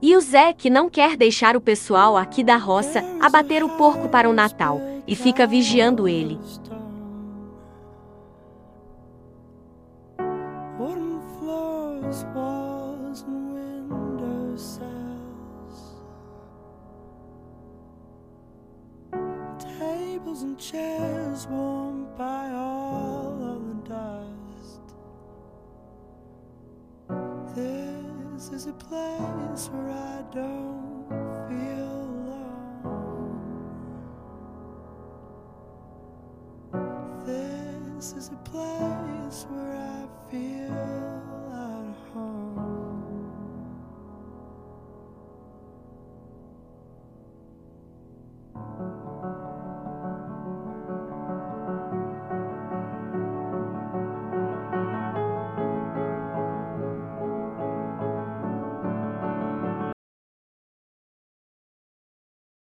E o Zé, que não quer deixar o pessoal aqui da roça abater o porco para o Natal, e fica vigiando ele. Wooden floors, walls, and windowsills. Tables and chairs warmed by all of the dust. This is a place where I don't feel alone. This is a place